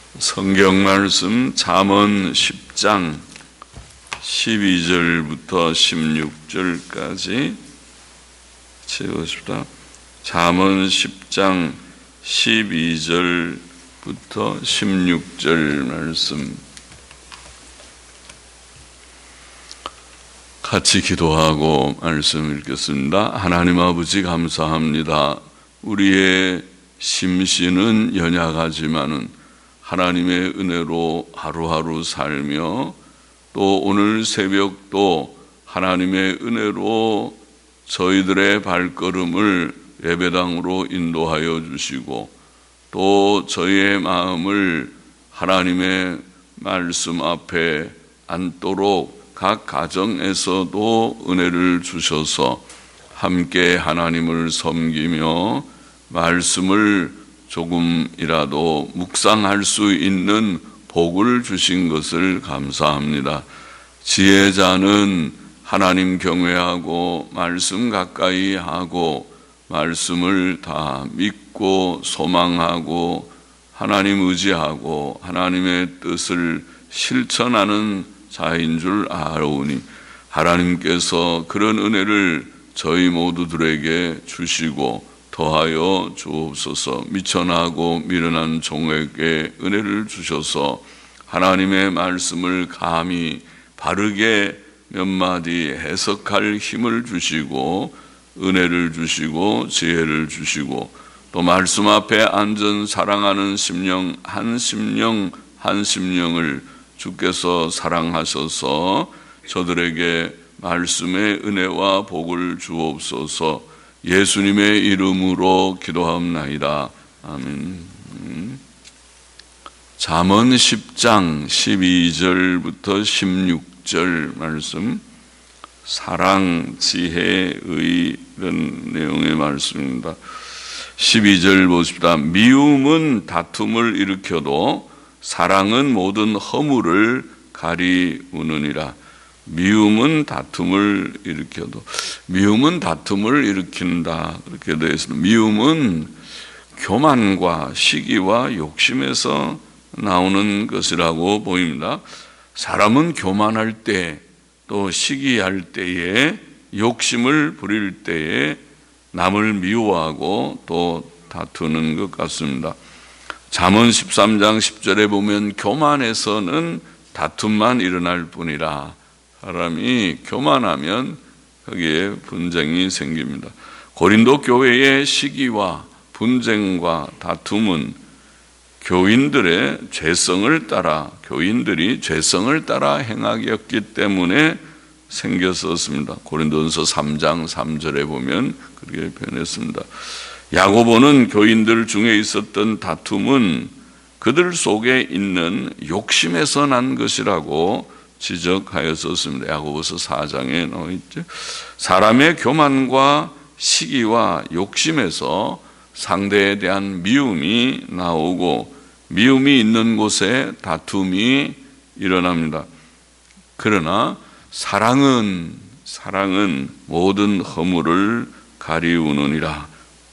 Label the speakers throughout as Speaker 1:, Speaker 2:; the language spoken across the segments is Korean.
Speaker 1: 성경 말씀 잠언 10장 12절부터 16절까지 채우십시다. 잠언 10장 12절부터 16절 말씀 같이 기도하고 말씀 읽겠습니다. 하나님 아버지 감사합니다. 우리의 심신은 연약하지만은 하나님의 은혜로 하루하루 살며 또 오늘 새벽도 하나님의 은혜로 저희들의 발걸음을 예배당으로 인도하여 주시고 또 저희의 마음을 하나님의 말씀 앞에 앉도록 각 가정에서도 은혜를 주셔서 함께 하나님을 섬기며 말씀을 조금이라도 묵상할 수 있는 복을 주신 것을 감사합니다. 지혜자는 하나님 경외하고 말씀 가까이 하고 말씀을 다 믿고 소망하고 하나님 의지하고 하나님의 뜻을 실천하는 자인 줄 아오니 하나님께서 그런 은혜를 저희 모두들에게 주시고 더하여 주옵소서. 미천하고 미련한 종에게 은혜를 주셔서 하나님의 말씀을 감히 바르게 몇 마디 해석할 힘을 주시고 은혜를 주시고 지혜를 주시고 또 말씀 앞에 앉은 사랑하는 심령 한 심령을 주께서 사랑하셔서 저들에게 말씀의 은혜와 복을 주옵소서. 예수님의 이름으로 기도하옵나이다. 아멘. 잠언 10장 12절부터 16절 말씀, 사랑, 지혜, 의 이런 내용의 말씀입니다. 12절 보십시다. 미움은 다툼을 일으켜도 사랑은 모든 허물을 가리우느니라. 미움은 다툼을 일으켜도, 미움은 다툼을 일으킨다 그렇게 되어 있습니다. 미움은 교만과 시기와 욕심에서 나오는 것이라고 보입니다. 사람은 교만할 때 또 시기할 때에 욕심을 부릴 때에 남을 미워하고 또 다투는 것 같습니다. 잠언 13장 10절에 보면 교만에서는 다툼만 일어날 뿐이라. 사람이 교만하면 거기에 분쟁이 생깁니다. 고린도 교회의 시기와 분쟁과 다툼은 교인들이 죄성을 따라 행하였기 때문에 생겼었습니다. 고린도전서 3장 3절에 보면 그렇게 표현했습니다. 야고보는 교인들 중에 있었던 다툼은 그들 속에 있는 욕심에서 난 것이라고 지적하였었습니다. 야고보서 4장에 나와 있죠. 사람의 교만과 시기와 욕심에서 상대에 대한 미움이 나오고 미움이 있는 곳에 다툼이 일어납니다. 그러나 사랑은 모든 허물을 가리우느니라.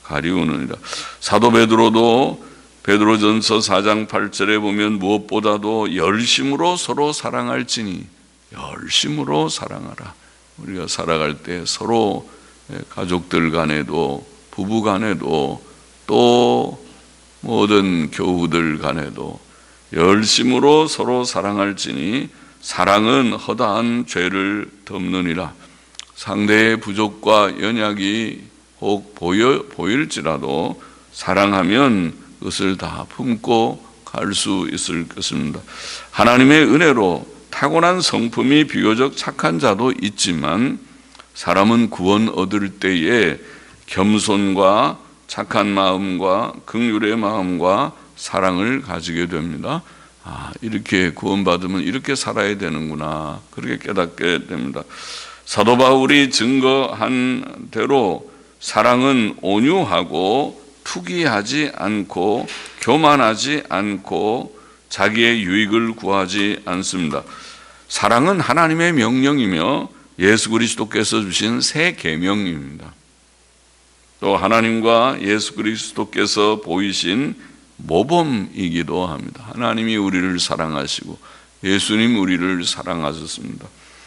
Speaker 1: 사도 베드로도 베드로전서 4장 8절에 보면 무엇보다도 열심으로 서로 사랑할지니, 열심으로 사랑하라. 우리가 살아갈 때 서로 가족들 간에도 부부 간에도 또 모든 교우들 간에도 열심으로 서로 사랑할지니 사랑은 허다한 죄를 덮느니라. 상대의 부족과 연약이 혹 보일지라도 사랑하면 그것을 다 품고 갈 수 있을 것입니다. 하나님의 은혜로 타고난 성품이 비교적 착한 자도 있지만 사람은 구원 얻을 때에 겸손과 착한 마음과 긍휼의 마음과 사랑을 가지게 됩니다. 이렇게 구원받으면 이렇게 살아야 되는구나, 그렇게 깨닫게 됩니다. 사도 바울이 증거한 대로 사랑은 온유하고 투기하지 않고 교만하지 않고 자기의 유익을 구하지 않습니다. 사랑은 하나님의 명령이며 예수 그리스도께서 주신 새 계명입니다. 또 하나님과 예수 그리스도께서 보이신 모범이기도 합니다. 하나님이 우리를 사랑하시고 예수님 우리를 사랑하셨습니다.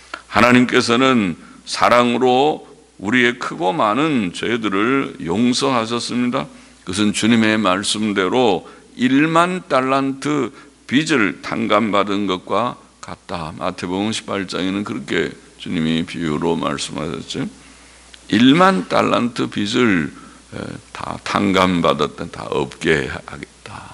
Speaker 1: 하나님께서는 사랑으로 우리의 크고 많은 죄들을 용서하셨습니다. 그것은 주님의 말씀대로 1만 달란트 빚을 탕감받은 것과 같다. 마태복음 18장에는 그렇게 주님이 비유로 말씀하셨죠. 1만 달란트 빚을 다 탕감받았다, 다 없게 하겠다.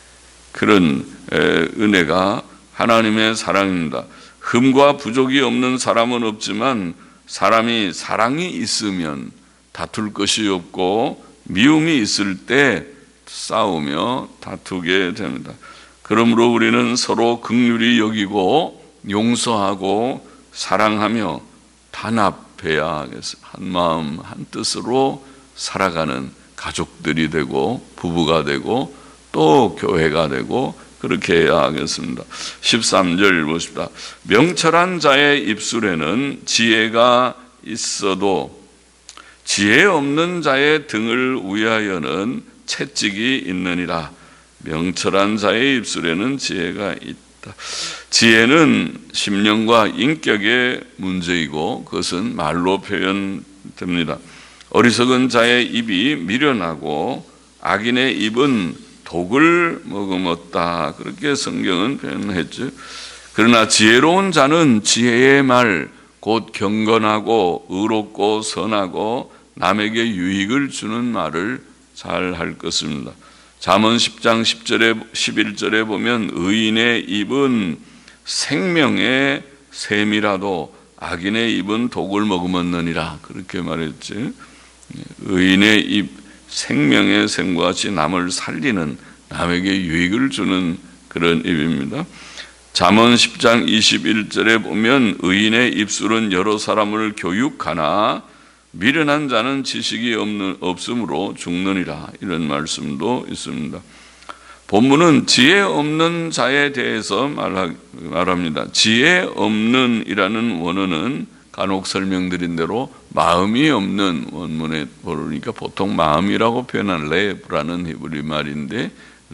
Speaker 1: 그런 은혜가 하나님의 사랑입니다. 흠과 부족이 없는 사람은 없지만 사람이 사랑이 있으면 다툴 것이 없고 미움이 있을 때 싸우며 다투게 됩니다. 그러므로 우리는 서로 긍휼히 여기고 용서하고 사랑하며 단합해야 하겠어요. 한 마음 한 뜻으로 살아가는 가족들이 되고 부부가 되고 또 교회가 되고 그렇게 해야 하겠습니다. 13절 보십시다. 명철한 자의 입술에는 지혜가 있어도 지혜 없는 자의 등을 위하여는 채찍이 있느니라. 명철한 자의 입술에는 지혜가 있다. 지혜는 심령과 인격의 문제이고 그것은 말로 표현됩니다. 어리석은 자의 입이 미련하고 악인의 입은 독을 머금었다. 그렇게 성경은 표현했죠. 그러나 지혜로운 자는 지혜의 말, 곧 경건하고 의롭고 선하고 남에게 유익을 주는 말을 잘 할 것입니다. 잠언 10장 10절에 11절에 보면 의인의 입은 생명의 샘이라도 악인의 입은 독을 머금었느니라. 그렇게 말했지. 의인의 입 생명의 샘과 같이 남을 살리는, 남에게 유익을 주는 그런 입입니다. 잠언 10장 21절에 보면 의인의 입술은 여러 사람을 교육하나 미련한 자는 지식이 없으므로 죽느니라. 이런 말씀도 있습니다. 본문은 지혜 없는 자에 대해서 말합니다. 지혜 없는 이라는 원어는 간혹 설명드린 대로 마음이 없는, 원문에 보니까 보통 마음이라고 표현한 레브라는 히브리 말인데,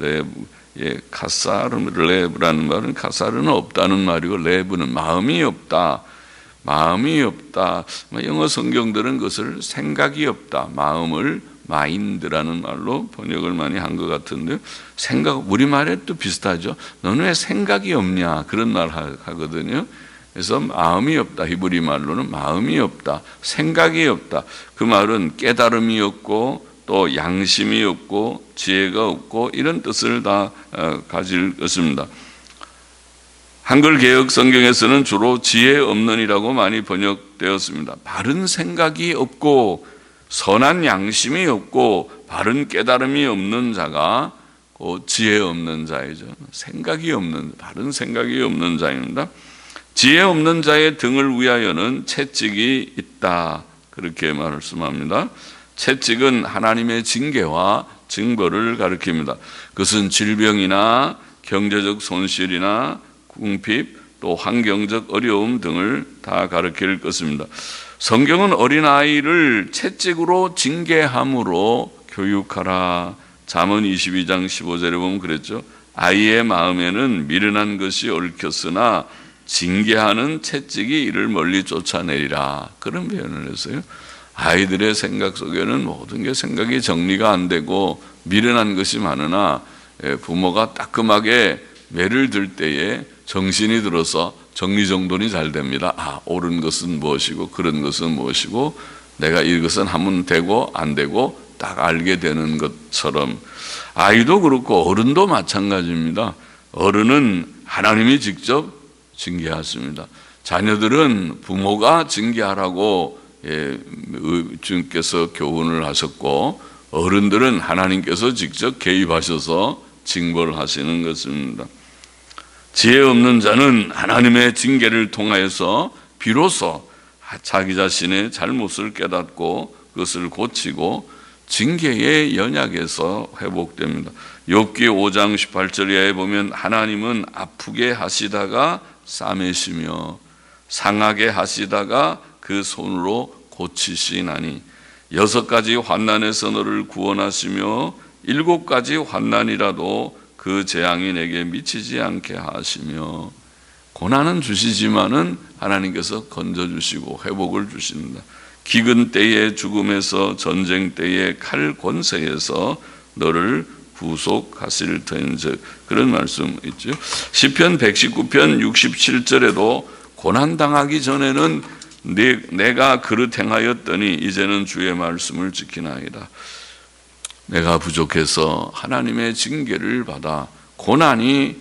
Speaker 1: 레브라는 말은 카사르는 없다는 말이고 레브는 마음이 없다. 마음이 없다. 영어 성경들은 그것을 생각이 없다. 마음을 마인드라는 말로 번역을 많이 한 것 같은데, 생각, 우리말에 또 비슷하죠. 너는 왜 생각이 없냐? 그런 말 하거든요. 그래서 마음이 없다. 히브리 말로는 마음이 없다. 생각이 없다. 그 말은 깨달음이 없고 또 양심이 없고 지혜가 없고 이런 뜻을 다 가질 것입니다. 한글 개역 성경에서는 주로 지혜 없는이라고 많이 번역되었습니다. 바른 생각이 없고 선한 양심이 없고 바른 깨달음이 없는 자가 지혜 없는 자이죠. 생각이 없는, 바른 생각이 없는 자입니다. 지혜 없는 자의 등을 위하여는 채찍이 있다. 그렇게 말씀합니다. 채찍은 하나님의 징계와 징벌을 가리킵니다. 그것은 질병이나 경제적 손실이나 궁핍, 또 환경적 어려움 등을 다 가리킬 것입니다. 성경은 어린아이를 채찍으로 징계함으로 교육하라. 잠언 22장 15절에 보면 그랬죠. 아이의 마음에는 미련한 것이 얽혔으나 징계하는 채찍이 이를 멀리 쫓아내리라. 그런 표현을 했어요. 아이들의 생각 속에는 모든 게 생각이 정리가 안 되고 미련한 것이 많으나 부모가 따끔하게 매를 들 때에 정신이 들어서 정리정돈이 잘 됩니다. 아, 옳은 것은 무엇이고 그런 것은 무엇이고 내가 이것은 하면 되고 안 되고 딱 알게 되는 것처럼 아이도 그렇고 어른도 마찬가지입니다. 어른은 하나님이 직접 징계하십니다. 자녀들은 부모가 징계하라고 주님께서 교훈을 하셨고 어른들은 하나님께서 직접 개입하셔서 징벌을 하시는 것입니다. 지혜 없는 자는 하나님의 징계를 통하여서 비로소 자기 자신의 잘못을 깨닫고 그것을 고치고 징계의 연약에서 회복됩니다. 욥기 5장 18절에 보면 하나님은 아프게 하시다가 싸매시며 상하게 하시다가 그 손으로 고치시나니 6가지 환난에서 너를 구원하시며 7가지 환난이라도 그 재앙이 내게 미치지 않게 하시며, 고난은 주시지만은 하나님께서 건져주시고 회복을 주십니다. 기근 때에, 죽음에서, 전쟁 때에, 칼 권세에서 너를 구속하실 터인즉, 그런 말씀 있죠. 시편 119편 67절에도 고난당하기 전에는 내가 그릇 행하였더니 이제는 주의 말씀을 지키나이다. 내가 부족해서 하나님의 징계를 받아 고난이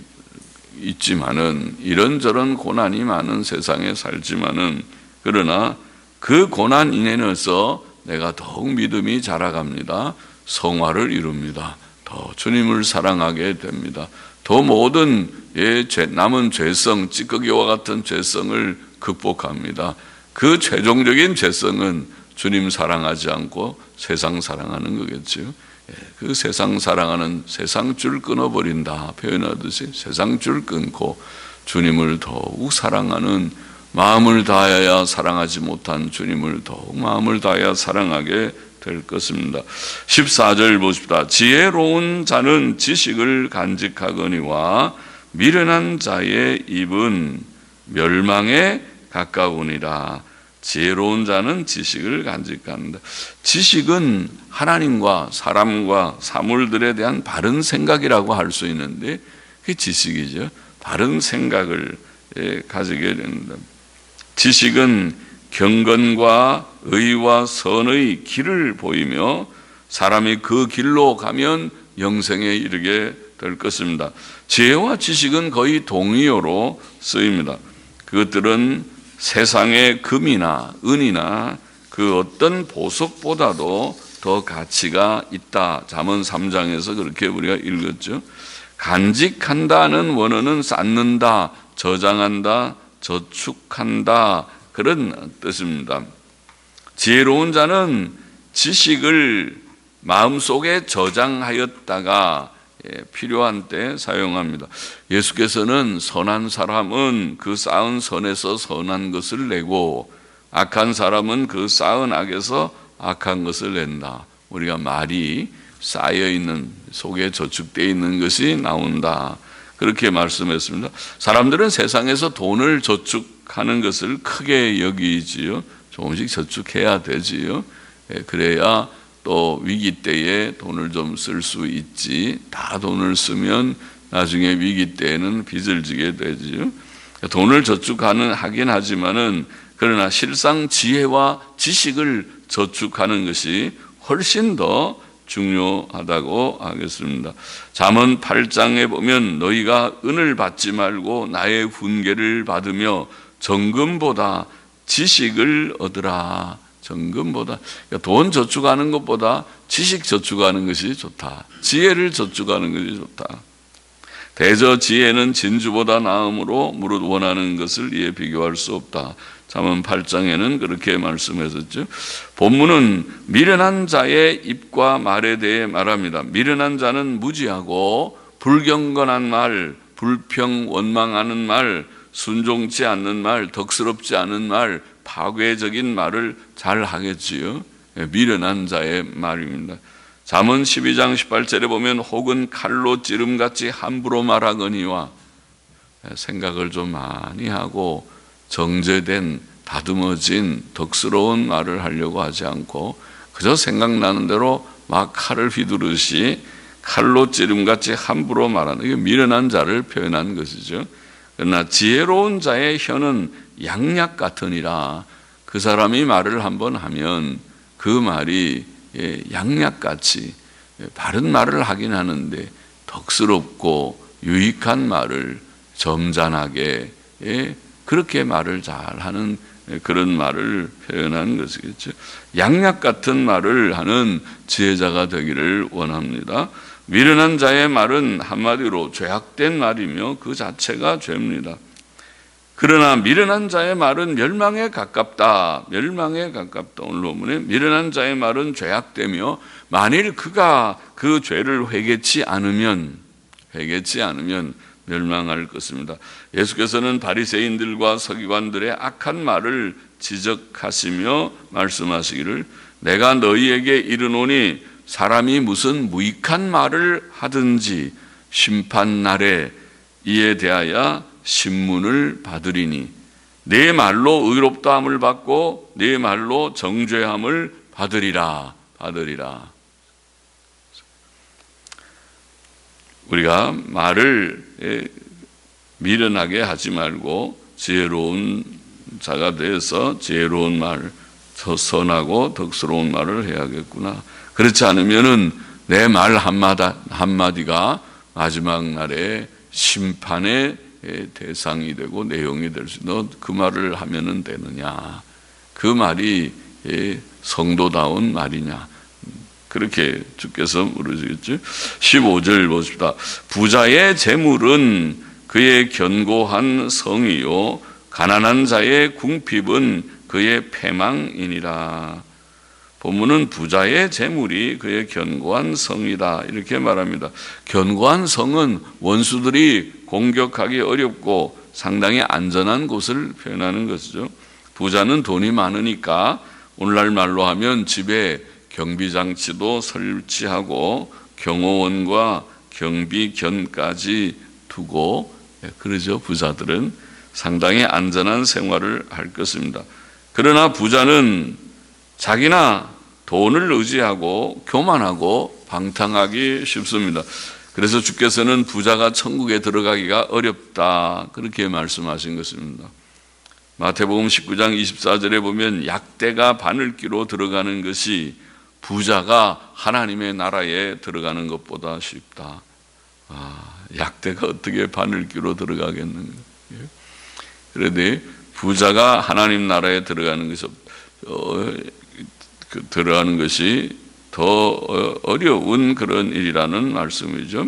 Speaker 1: 있지만은, 이런저런 고난이 많은 세상에 살지만은, 그러나 그 고난 인해서 내가 더욱 믿음이 자라갑니다. 성화를 이룹니다. 더 주님을 사랑하게 됩니다. 더 모든 남은 죄성, 찌꺼기와 같은 죄성을 극복합니다. 그 최종적인 죄성은 주님 사랑하지 않고 세상 사랑하는 거겠죠. 그 세상 사랑하는, 세상 줄 끊어버린다 표현하듯이 세상 줄 끊고 주님을 더욱 사랑하는, 마음을 다하여야 사랑하지 못한 주님을 더욱 마음을 다하여 사랑하게 될 것입니다. 14절 보십시다. 지혜로운 자는 지식을 간직하거니와 미련한 자의 입은 멸망에 가까우니라. 지혜로운 자는 지식을 간직한다. 지식은 하나님과 사람과 사물들에 대한 바른 생각이라고 할 수 있는데, 그게 지식이죠. 바른 생각을 가지게 된다. 지식은 경건과 의와 선의 길을 보이며 사람이 그 길로 가면 영생에 이르게 될 것입니다. 지혜와 지식은 거의 동의어로 쓰입니다. 그것들은 세상의 금이나 은이나 그 어떤 보석보다도 더 가치가 있다. 잠언 3장에서 그렇게 우리가 읽었죠. 간직한다는 원어는 쌓는다, 저장한다, 저축한다, 그런 뜻입니다. 지혜로운 자는 지식을 마음속에 저장하였다가 필요한 때 사용합니다. 예수께서는 선한 사람은 그 쌓은 선에서 선한 것을 내고 악한 사람은 그 쌓은 악에서 악한 것을 낸다. 우리가 말이 쌓여있는, 속에 저축되어 있는 것이 나온다, 그렇게 말씀했습니다. 사람들은 세상에서 돈을 저축하는 것을 크게 여기지요. 조금씩 저축해야 되지요. 그래야 또 위기 때에 돈을 좀 쓸 수 있지, 다 돈을 쓰면 나중에 위기 때에는 빚을 지게 되지요. 돈을 하긴 하지만은, 그러나 실상 지혜와 지식을 저축하는 것이 훨씬 더 중요하다고 하겠습니다. 잠언 8장에 보면 너희가 은을 받지 말고 나의 훈계를 받으며 정금보다 지식을 얻으라. 정금보다, 그러니까 돈 저축하는 것보다 지식 저축하는 것이 좋다. 지혜를 저축하는 것이 좋다. 대저 지혜는 진주보다 나음으로 무릇 원하는 것을 이에 비교할 수 없다. 잠언 8장에는 그렇게 말씀했었죠. 본문은 미련한 자의 입과 말에 대해 말합니다. 미련한 자는 무지하고 불경건한 말, 불평 원망하는 말, 순종치 않는 말, 덕스럽지 않은 말, 파괴적인 말을 잘 하겠지요. 미련한 자의 말입니다. 잠언 12장 18절에 보면 혹은 칼로 찌름같이 함부로 말하거니와, 생각을 좀 많이 하고 정제된, 다듬어진 덕스러운 말을 하려고 하지 않고 그저 생각나는 대로 막 칼을 휘두르듯이 칼로 찌름같이 함부로 말하는, 이게 미련한 자를 표현한 것이죠. 그러나 지혜로운 자의 혀는 양약 같으니라. 그 사람이 말을 한번 하면 그 말이 양약같이 바른 말을 하긴 하는데 덕스럽고 유익한 말을 점잖하게, 그렇게 말을 잘하는 그런 말을 표현한 것이겠죠. 양약 같은 말을 하는 지혜자가 되기를 원합니다. 미련한 자의 말은 한마디로 죄악된 말이며 그 자체가 죄입니다. 그러나 미련한 자의 말은 멸망에 가깝다. 멸망에 가깝다. 오늘 본문에 미련한 자의 말은 죄악되며 만일 그가 그 죄를 회개치 않으면 멸망할 것입니다. 예수께서는 바리새인들과 서기관들의 악한 말을 지적하시며 말씀하시기를 내가 너희에게 이르노니 사람이 무슨 무익한 말을 하든지 심판 날에 이에 대하여 신문을 받으리니 내 말로 의롭다함을 받고 내 말로 정죄함을 받으리라. 우리가 말을 미련하게 하지 말고 지혜로운 자가 되어서 지혜로운 말, 선하고 덕스러운 말을 해야겠구나. 그렇지 않으면은 내 말 한마디가 마지막 날에 심판의 대상이 되고 내용이 될 수 있는, 너 그 말을 하면은 되느냐? 그 말이 성도다운 말이냐? 그렇게 주께서 물으시겠죠. 15절 보십시다. 부자의 재물은 그의 견고한 성이요 가난한 자의 궁핍은 그의 패망이니라. 본문은 부자의 재물이 그의 견고한 성이다 이렇게 말합니다. 견고한 성은 원수들이 공격하기 어렵고 상당히 안전한 곳을 표현하는 것이죠. 부자는 돈이 많으니까 오늘날 말로 하면 집에 경비장치도 설치하고 경호원과 경비견까지 두고 그러죠. 부자들은 상당히 안전한 생활을 할 것입니다. 그러나 부자는 자기나 돈을 의지하고 교만하고 방탕하기 쉽습니다. 그래서 주께서는 부자가 천국에 들어가기가 어렵다 그렇게 말씀하신 것입니다. 마태복음 19장 24절에 보면 약대가 바늘기로 들어가는 것이 부자가 하나님의 나라에 들어가는 것보다 쉽다. 약대가 어떻게 바늘기로 들어가겠는가? 그런데 부자가 하나님 나라에 들어가는 것이 더 어려운 그런 일이라는 말씀이죠.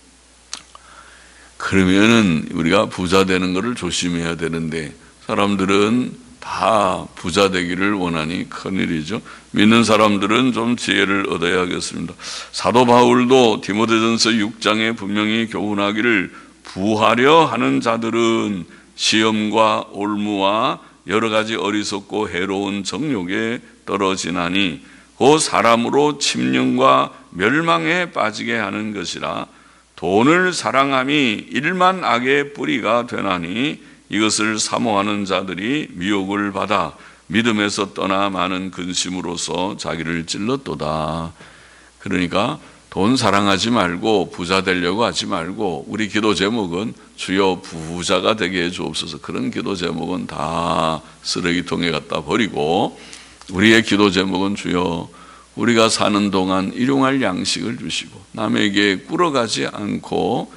Speaker 1: 그러면은 우리가 부자 되는 것을 조심해야 되는데 사람들은 다 부자 되기를 원하니 큰일이죠. 믿는 사람들은 좀 지혜를 얻어야겠습니다. 사도 바울도 디모데전서 6장에 분명히 교훈하기를 부하려 하는 자들은 시험과 올무와 여러 가지 어리석고 해로운 정욕에 떨어지나니 그 사람으로 침륜과 멸망에 빠지게 하는 것이라. 돈을 사랑함이 일만 악의 뿌리가 되나니 이것을 사모하는 자들이 미혹을 받아 믿음에서 떠나 많은 근심으로써 자기를 찔렀도다. 그러니까 돈 사랑하지 말고 부자 되려고 하지 말고 우리 기도 제목은 주여 부자가 되게 해 주옵소서. 그런 기도 제목은 다 쓰레기통에 갖다 버리고 우리의 기도 제목은 주여 우리가 사는 동안 일용할 양식을 주시고 남에게 꿇어가지 않고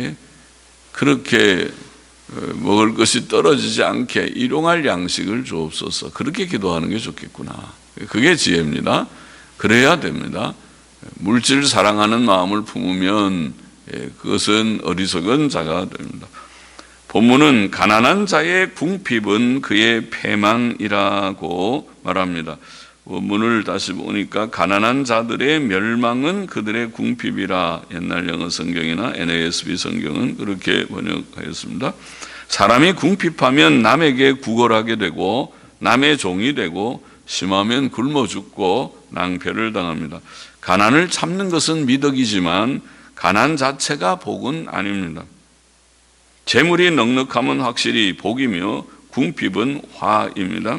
Speaker 1: 그렇게 먹을 것이 떨어지지 않게 일용할 양식을 주옵소서. 그렇게 기도하는 게 좋겠구나. 그게 지혜입니다. 그래야 됩니다. 물질 사랑하는 마음을 품으면 그것은 어리석은 자가 됩니다. 본문은 가난한 자의 궁핍은 그의 패망이라고 말합니다. 본문을 다시 보니까 가난한 자들의 멸망은 그들의 궁핍이라 옛날 영어 성경이나 NASB 성경은 그렇게 번역하였습니다. 사람이 궁핍하면 남에게 구걸하게 되고 남의 종이 되고 심하면 굶어 죽고 낭패를 당합니다. 가난을 참는 것은 미덕이지만 가난 자체가 복은 아닙니다. 재물이 넉넉함은 확실히 복이며 궁핍은 화입니다.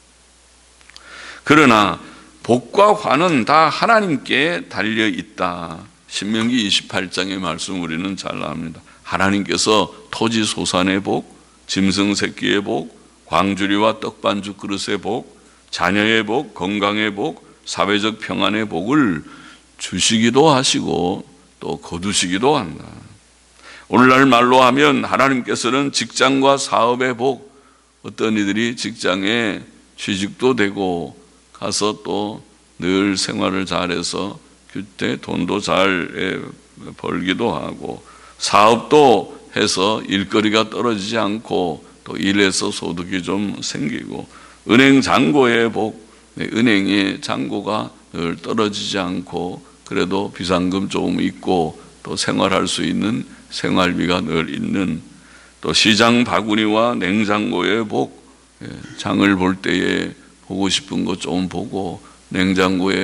Speaker 1: 그러나 복과 화는 다 하나님께 달려 있다. 신명기 28장의 말씀 우리는 잘 압니다. 하나님께서 토지 소산의 복, 짐승 새끼의 복, 광주리와 떡반죽 그릇의 복, 자녀의 복, 건강의 복, 사회적 평안의 복을 주시기도 하시고 또 거두시기도 한다. 오늘날 말로 하면 하나님께서는 직장과 사업의 복, 어떤 이들이 직장에 취직도 되고 가서 또 늘 생활을 잘해서 그때 돈도 잘 벌기도 하고 사업도 해서 일거리가 떨어지지 않고 또 일해서 소득이 좀 생기고 은행 잔고의 복, 은행의 잔고가 늘 떨어지지 않고 그래도 비상금 조금 있고 또 생활할 수 있는 생활비가 늘 있는 또 시장 바구니와 냉장고의 복, 장을 볼 때에 보고 싶은 거 좀 보고 냉장고에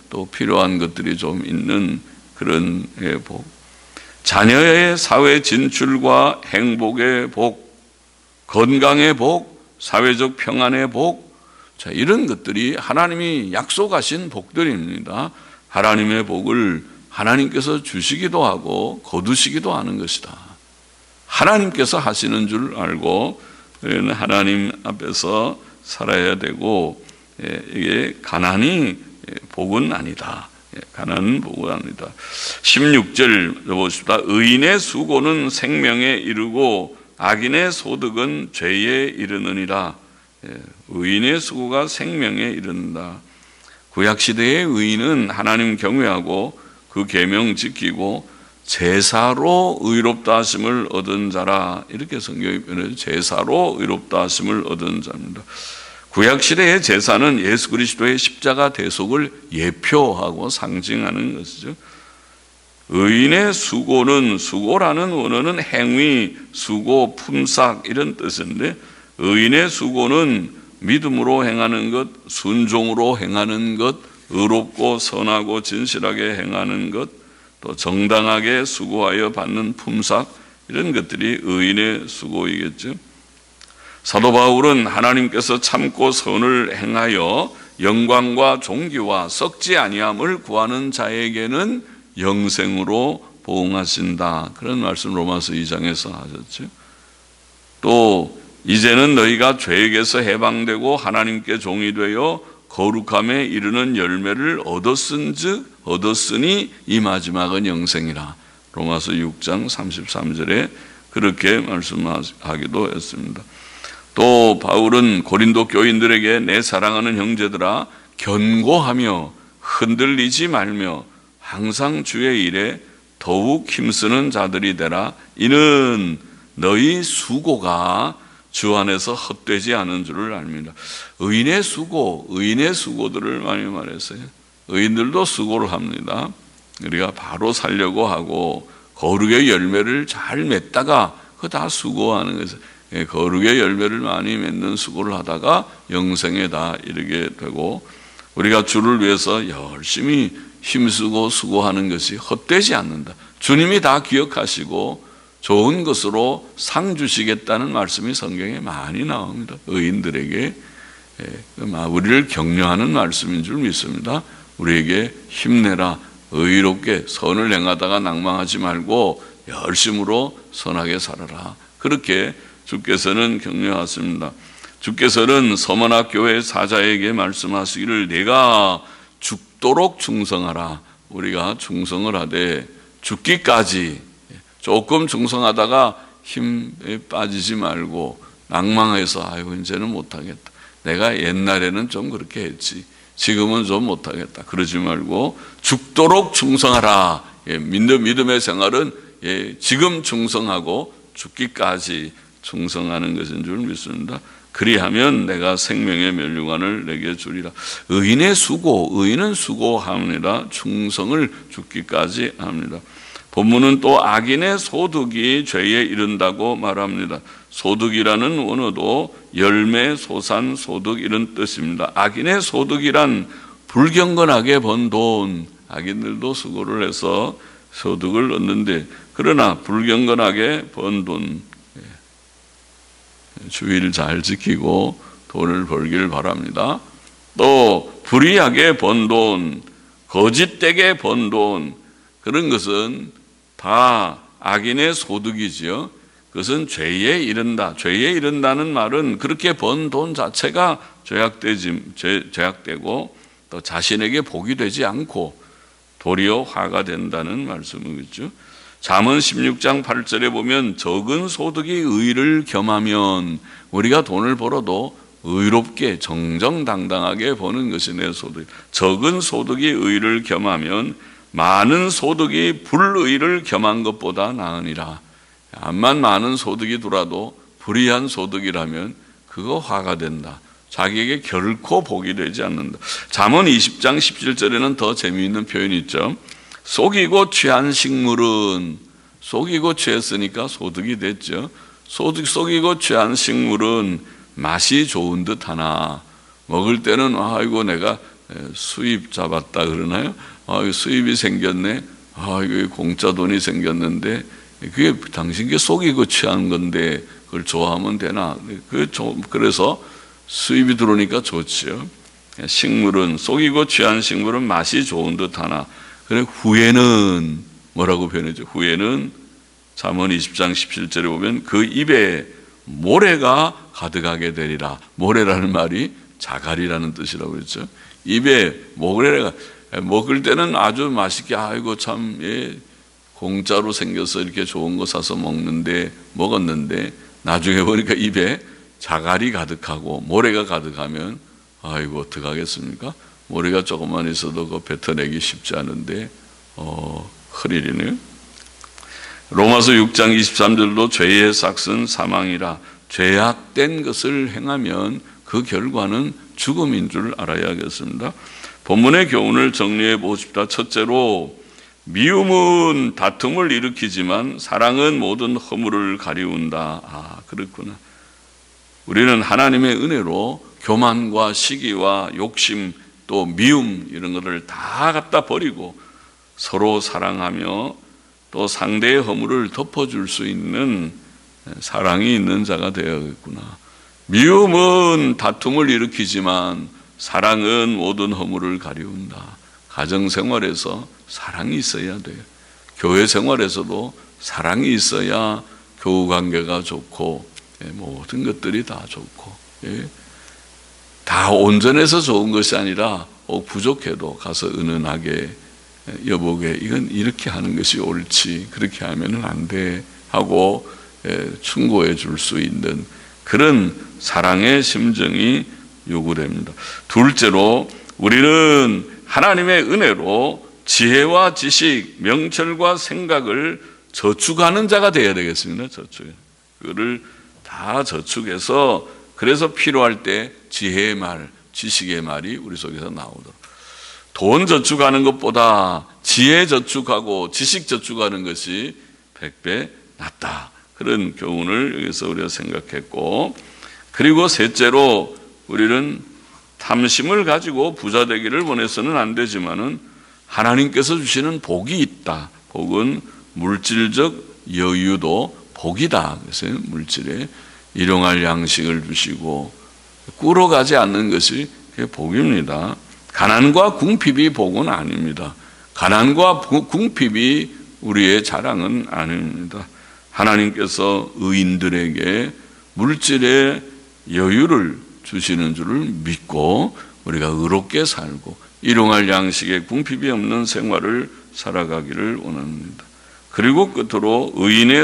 Speaker 1: 또 필요한 것들이 좀 있는 그런 복, 자녀의 사회 진출과 행복의 복, 건강의 복, 사회적 평안의 복, 자, 이런 것들이 하나님이 약속하신 복들입니다. 하나님의 복을 하나님께서 주시기도 하고 거두시기도 하는 것이다. 하나님께서 하시는 줄 알고 우리는 하나님 앞에서 살아야 되고, 이게 가난이 복은 아니다. 가난은 복은 아니다. 16절 보십시다. 의인의 수고는 생명에 이르고 악인의 소득은 죄에 이르느니라. 의인의 수고가 생명에 이른다. 구약시대의 의인은 하나님 경외하고 그 계명 지키고 제사로 의롭다 하심을 얻은 자라. 이렇게 성경이 표현해요. 제사로 의롭다 하심을 얻은 자입니다. 구약시대의 제사는 예수 그리스도의 십자가 대속을 예표하고 상징하는 것이죠. 의인의 수고는, 수고라는 원어는 행위, 수고, 품삯 이런 뜻인데, 의인의 수고는 믿음으로 행하는 것, 순종으로 행하는 것, 의롭고 선하고 진실하게 행하는 것, 또 정당하게 수고하여 받는 품삯, 이런 것들이 의인의 수고이겠죠. 사도 바울은 하나님께서 참고 선을 행하여 영광과 존귀와 썩지 아니함을 구하는 자에게는 영생으로 보응하신다. 그런 말씀 로마서 2장에서 하셨죠. 또 이제는 너희가 죄에게서 해방되고 하나님께 종이 되어 거룩함에 이르는 열매를 얻었으니 이 마지막은 영생이라. 로마서 6장 33절에 그렇게 말씀하기도 했습니다. 또 바울은 고린도 교인들에게 내 사랑하는 형제들아 견고하며 흔들리지 말며 항상 주의 일에 더욱 힘쓰는 자들이 되라. 이는 너희 수고가 주 안에서 헛되지 않은 줄을 압니다. 의인의 수고, 의인의 수고들을 많이 말했어요. 의인들도 수고를 합니다. 우리가 바로 살려고 하고 거룩의 열매를 잘 맺다가 그거 다 수고하는 거죠. 거룩의 열매를 많이 맺는 수고를 하다가 영생에 다 이르게 되고, 우리가 주를 위해서 열심히 힘쓰고 수고하는 것이 헛되지 않는다. 주님이 다 기억하시고 좋은 것으로 상 주시겠다는 말씀이 성경에 많이 나옵니다. 의인들에게 우리를 격려하는 말씀인 줄 믿습니다. 우리에게 힘내라, 의롭게 선을 행하다가 낭망하지 말고 열심으로 선하게 살아라. 그렇게 주께서는 격려하십니다. 주께서는 서머나 교회 사자에게 말씀하시기를 내가 죽도록 충성하라. 우리가 충성을 하되 죽기까지, 조금 충성하다가 힘에 빠지지 말고 낭망해서 아이고 이제는 못하겠다, 내가 옛날에는 좀 그렇게 했지 지금은 좀 못하겠다, 그러지 말고 죽도록 충성하라. 믿음의 생활은 지금 충성하고 죽기까지 충성하는 것인 줄 믿습니다. 그리하면 내가 생명의 면류관을 내게 주리라. 의인의 수고, 의인은 수고합니다. 충성을 죽기까지 합니다. 본문은 또 악인의 소득이 죄에 이른다고 말합니다. 소득이라는 원어도 열매, 소산, 소득 이런 뜻입니다. 악인의 소득이란 불경건하게 번 돈, 악인들도 수고를 해서 소득을 얻는데, 그러나 불경건하게 번 돈, 주의를 잘 지키고 돈을 벌길 바랍니다. 또 불의하게 번 돈, 거짓되게 번 돈, 그런 것은 다 악인의 소득이지요. 그것은 죄에 이른다. 죄에 이른다는 말은 그렇게 번 돈 자체가 죄악되고 또 자신에게 복이 되지 않고 도리어 화가 된다는 말씀이겠죠. 잠언 16장 8절에 보면 적은 소득이 의를 겸하면, 우리가 돈을 벌어도 의롭게 정정당당하게 버는 것이 내 소득. 적은 소득이 의를 겸하면 많은 소득이 불의를 겸한 것보다 나으니라. 암만 많은 소득이 들어도 불의한 소득이라면 그거 화가 된다. 자기에게 결코 복이 되지 않는다. 잠언 20장 17절에는 더 재미있는 표현이 있죠. 속이고 취한 식물은, 속이고 취했으니까 소득이 됐죠. 속이고 취한 식물은 맛이 좋은 듯 하나 먹을 때는 아이고 내가 수입 잡았다 그러나요? 수입이 생겼네. 이거 공짜 돈이 생겼는데 그게 당신 게 속이고 취한 건데 그걸 좋아하면 되나? 그래서 수입이 들어오니까 좋지요. 식물은 속이고 취한 식물은 맛이 좋은 듯하나 그래 후에는 뭐라고 표현하죠? 후에는 잠언 20장 17절에 보면 그 입에 모래가 가득하게 되리라. 모래라는 말이 자갈이라는 뜻이라고 그랬죠. 입에 모래가 먹을 때는 아주 맛있게 아이고 참 공짜로 생겨서 이렇게 좋은 거 사서 먹었는데 나중에 보니까 입에 자갈이 가득하고 모래가 가득하면 아이고 어떡하겠습니까? 모래가 조금만 있어도 그거 뱉어내기 쉽지 않은데 큰일이네요. 로마서 6장 23절도 죄의 삭은 사망이라. 죄악된 것을 행하면 그 결과는 죽음인 줄 알아야겠습니다. 본문의 교훈을 정리해 보십시다. 첫째로 미움은 다툼을 일으키지만 사랑은 모든 허물을 가리운다. 그렇구나. 우리는 하나님의 은혜로 교만과 시기와 욕심 또 미움 이런 것을 다 갖다 버리고 서로 사랑하며 또 상대의 허물을 덮어줄 수 있는 사랑이 있는 자가 되어야겠구나. 미움은 다툼을 일으키지만 사랑은 모든 허물을 가리운다. 가정생활에서 사랑이 있어야 돼요. 교회 생활에서도 사랑이 있어야 교우관계가 좋고 모든 것들이 다 좋고 다 온전해서 좋은 것이 아니라 부족해도 가서 은은하게 여보게 이건 이렇게 하는 것이 옳지 그렇게 하면은 안 돼 하고 충고해 줄 수 있는 그런 사랑의 심정이 요구됩니다. 둘째로 우리는 하나님의 은혜로 지혜와 지식, 명철과 생각을 저축하는 자가 되어야 되겠습니다. 그거를 다 저축해서 그래서 필요할 때 지혜의 말, 지식의 말이 우리 속에서 나오도록. 돈 저축하는 것보다 지혜 저축하고 지식 저축하는 것이 100배 낫다. 그런 교훈을 여기서 우리가 생각했고, 그리고 셋째로 우리는 탐심을 가지고 부자 되기를 원해서는 안 되지만은 하나님께서 주시는 복이 있다. 복은 물질적 여유도 복이다. 그래서 물질에 일용할 양식을 주시고 꿇어가지 않는 것이 복입니다. 가난과 궁핍이 복은 아닙니다. 가난과 궁핍이 우리의 자랑은 아닙니다. 하나님께서 의인들에게 물질의 여유를 주시는 줄을 믿고 우리가 의롭게 살고 일용할 양식에 궁핍이 없는 생활을 살아가기를 원합니다. 그리고 끝으로 의인의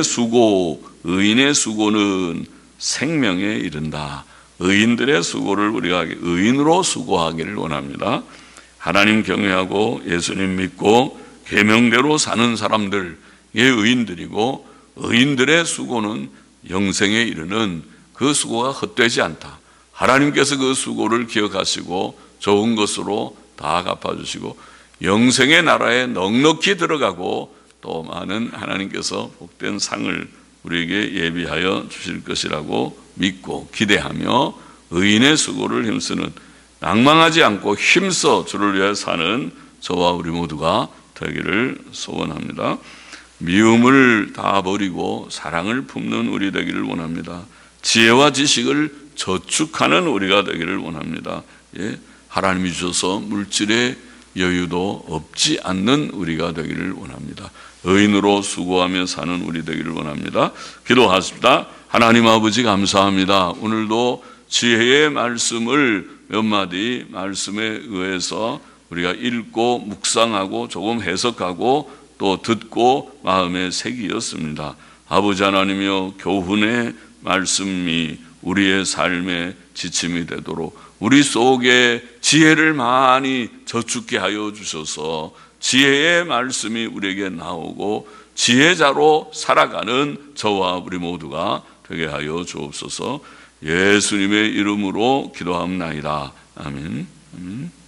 Speaker 1: 수고는 생명에 이른다. 의인들의 수고를 우리가 의인으로 수고하기를 원합니다. 하나님 경외하고 예수님 믿고 계명대로 사는 사람들의 의인들이고 의인들의 수고는 영생에 이르는 그 수고가 헛되지 않다. 하나님께서 그 수고를 기억하시고 좋은 것으로 다 갚아주시고 영생의 나라에 넉넉히 들어가고 또 많은 하나님께서 복된 상을 우리에게 예비하여 주실 것이라고 믿고 기대하며 의인의 수고를 힘쓰는 낭망하지 않고 힘써 주를 위해 사는 저와 우리 모두가 되기를 소원합니다. 미움을 다 버리고 사랑을 품는 우리 되기를 원합니다. 지혜와 지식을 저축하는 우리가 되기를 원합니다. 하나님이 주셔서 물질의 여유도 없지 않는 우리가 되기를 원합니다. 의인으로 수고하며 사는 우리 되기를 원합니다. 기도하십시다. 하나님 아버지 감사합니다. 오늘도 지혜의 말씀을 몇 마디 말씀에 의해서 우리가 읽고 묵상하고 조금 해석하고 또 듣고 마음에 새기었습니다. 아버지 하나님이여 교훈의 말씀이 우리의 삶의 지침이 되도록 우리 속에 지혜를 많이 저축게 하여 주셔서 지혜의 말씀이 우리에게 나오고 지혜자로 살아가는 저와 우리 모두가 되게 하여 주옵소서. 예수님의 이름으로 기도합나이다. 아멘.